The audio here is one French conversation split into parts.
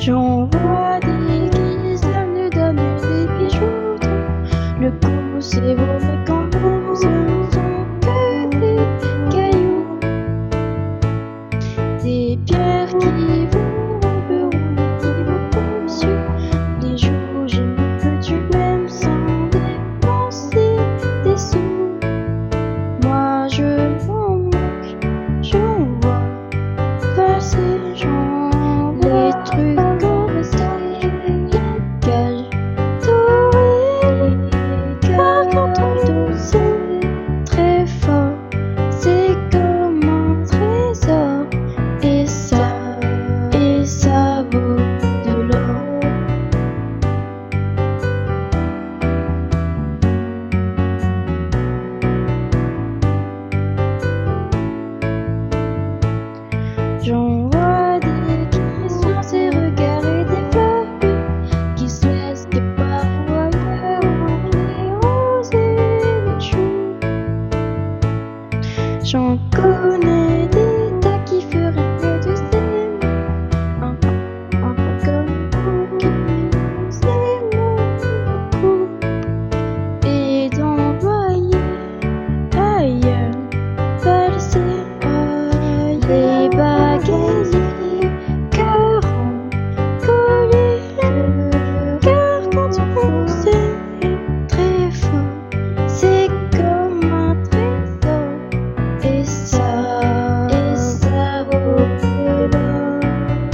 J'en vois des qui me donnent des bijoux. Le cou, c'est beau, mais quand nous ce ne sont que des cailloux, des pierres qui vous romperont qui vous dessus. Les jours, je ne peux tu même sans dépenser des sous. Moi, je m'en moque, j'en vois passer, j'en les trucs comme ça, les gages dorés. Car quand on dose, c'est très fort, c'est comme un trésor. Et ça vaut de l'or. J'en vois des qui sont ces regards et des fleurs qui se laissent des parfois entre les roses et les choux. J'en connais des tas qui feraient mieux de s'aimer, un peu comme vous qui nous aimons beaucoup, et d'envoyer ailleurs valser les baguettes, les cœurs en collier. Le cœur quand on s'aime très fort, c'est comme un trésor. Et ça vaut de l'or.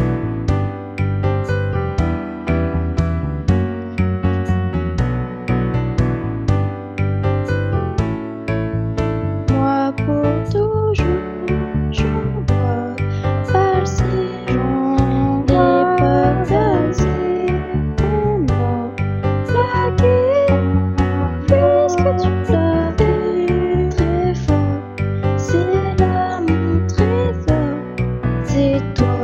Moi pour toujours, j'en vois passer, j'en vois passer en or plaqué. Puisque tu l'as fait très fort, c'est là mon trésor, c'est toi.